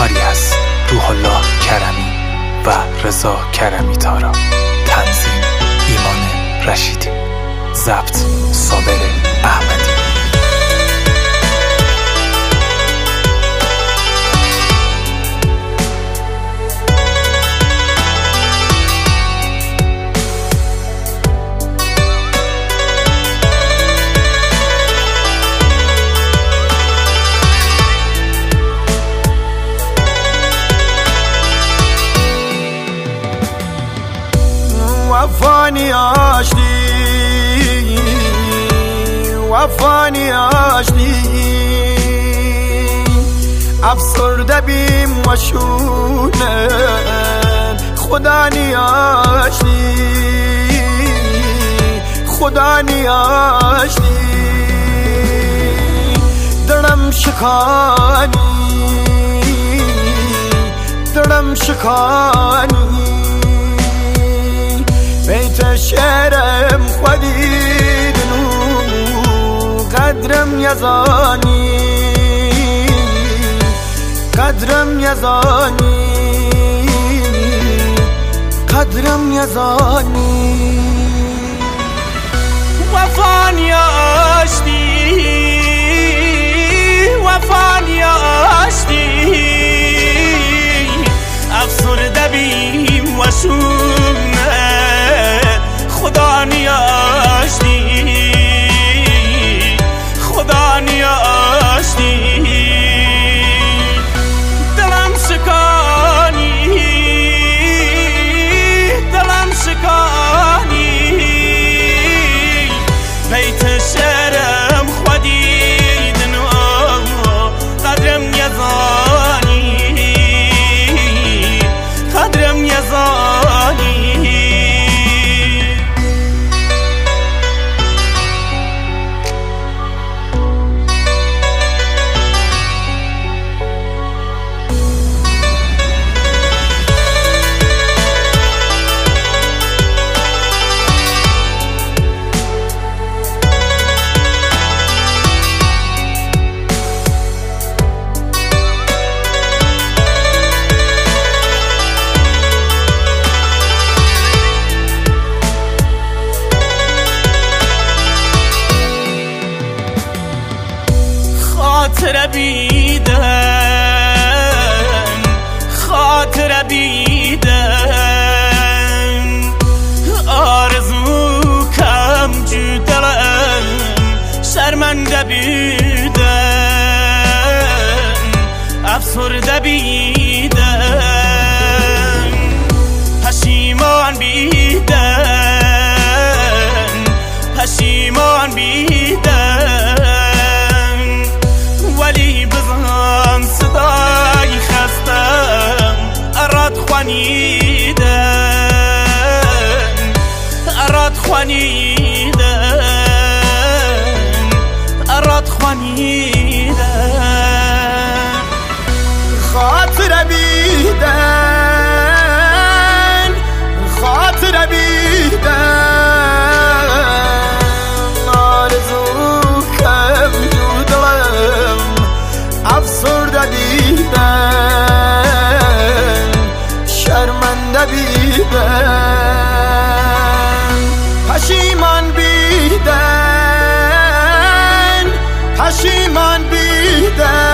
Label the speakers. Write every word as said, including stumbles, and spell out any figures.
Speaker 1: کاری از روح الله کرمی و رضا کرمی تارا. تنظیم ایمان رشیدی. ضبط صابر احمدی.
Speaker 2: وفانی آشتی وفانی آشتی افسرده بیم و شونه خدا نیاشتی خدا نیاشتی دلم شکانی دلم شکانی بیت شعرم خودیدن و قدرم یزانی قدرم یزانی قدرم یزانی
Speaker 3: وفانی آشتی وفانی آشتی افسرده بیم و شونه خدا نیاشتی خدا نیاشتی دلم شکانی دلم شکانی بیت شعرم خودیدن و قدرم یزانی قدرم یزانی خاطر بیدن خاطر بیدن آرزو کم جدلم شرمنده بیدن افسرده بیدن پشیمان بیدن پشیمان بیدن ولی بزن صدای خستم اراد خوانیدن اراد خوانیدن اراد خوانیدن
Speaker 2: خاطر بیدن خاطر بیدن آرزو کم جودم افسرده بیدن شرمنده بیدن پشیمان بیدن پشیمان بیدن